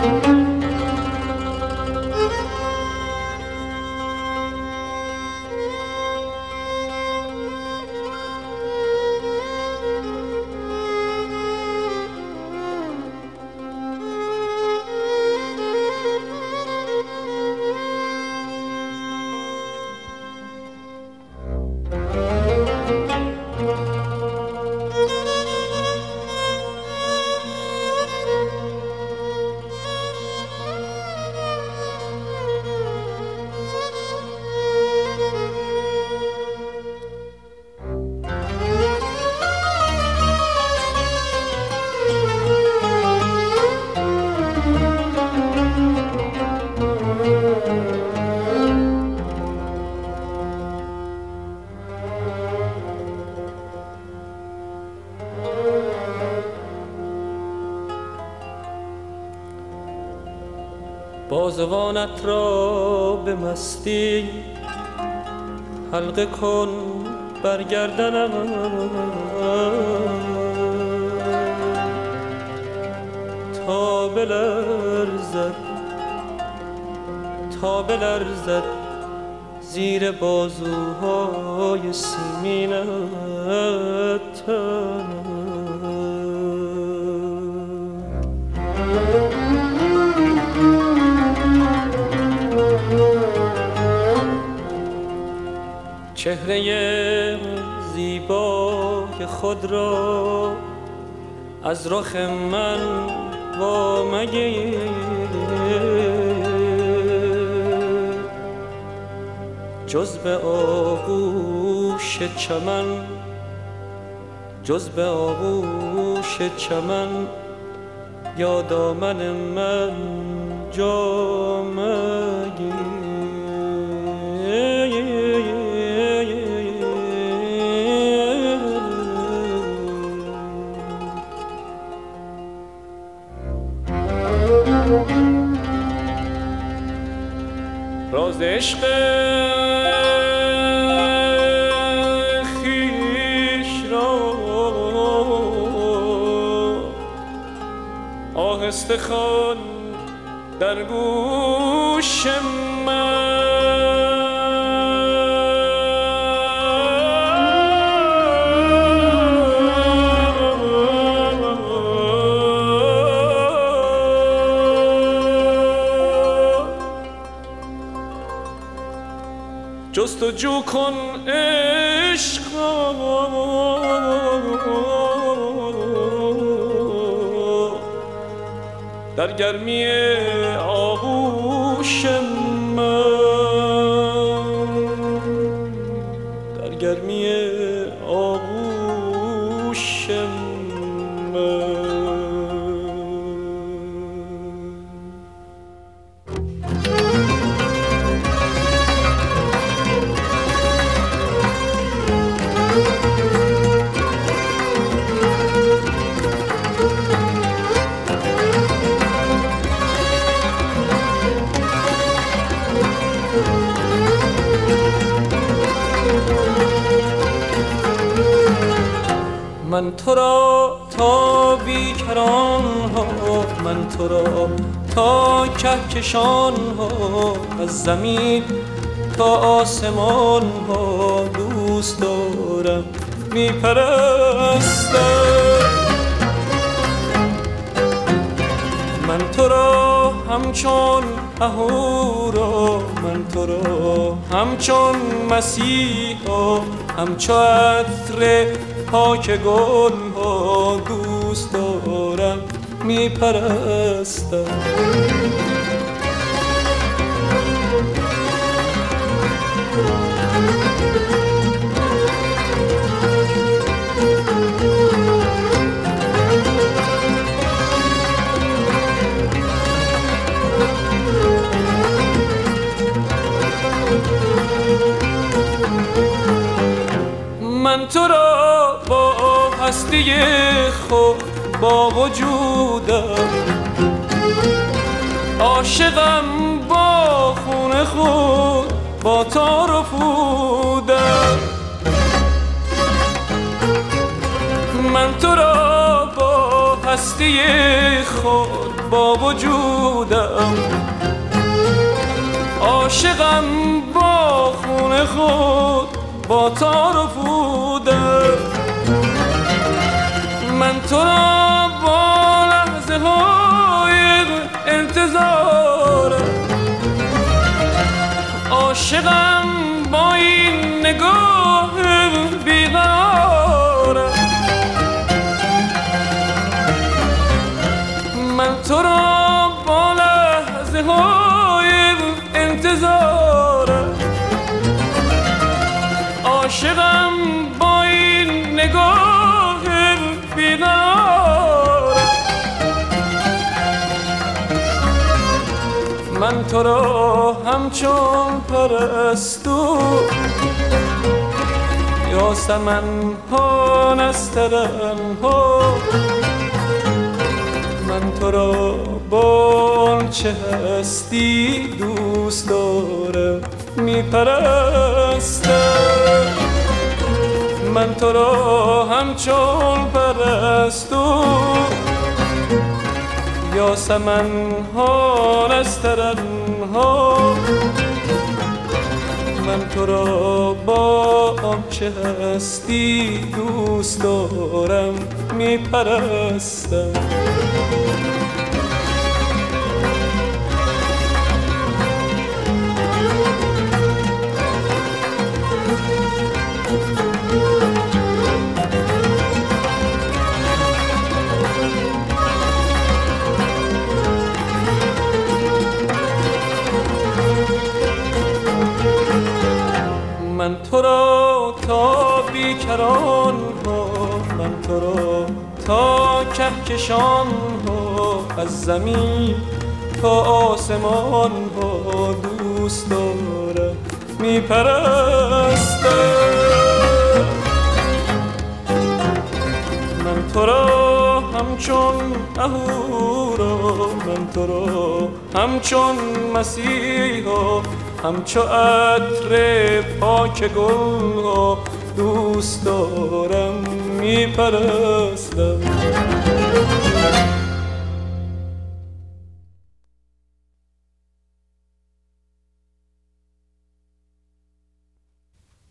بازوانت را به مستی حلقه کن بر گردنم، تا بلرزد زیر بازوهای سیمینت تنم. چهره زیبای خود را از رخ من وامگیر، جز به آغوش چمن یا دامن من جا مگیر. راز عشق خویش را آهسته خوان در گوش من، جستجو کن عشقا در گرمی آغوش من، در گرمی آغوش من. من تو را تا بیکران ها، من تو را تا کهکشان ها، از زمین تا آسمان ها دوست دارم میپرستم. من تو را همچون اهورا، من تو را همچون مسیحا، همچو عطر پاک گل ها دوست دارم میپرستم. من تو را با هستی خود با وجودم، عاشقم با خون خود با تار و پودم. من تو را با هستی هستی خود با وجودم، عاشقم با خون خود با تار و پودم. من تو را با لحظه های انتظارم، عاشقم با این نگاه بیقرارم. من تو را با لحظه های انتظارم، عاشقم با این نگاه بیقرارم. من تو را همچون پرستو یاسمن ها نسترن ها، من تو را با چه هستی دوست دارم میپرستم. من تو را همچون پرستو یاسمن ها نسترن ها، من تو را با آنچه هستی دوست دارم میپرستم. من تو را تا بیکران ها، من تو را تا کهکشان ها، از زمین تا آسمان ها دوست دارم میپرستم. من تو را همچون اهورا، من تو را همچون مسیحا، همچو عطر پاک گل ها دوست دارم میپرستم.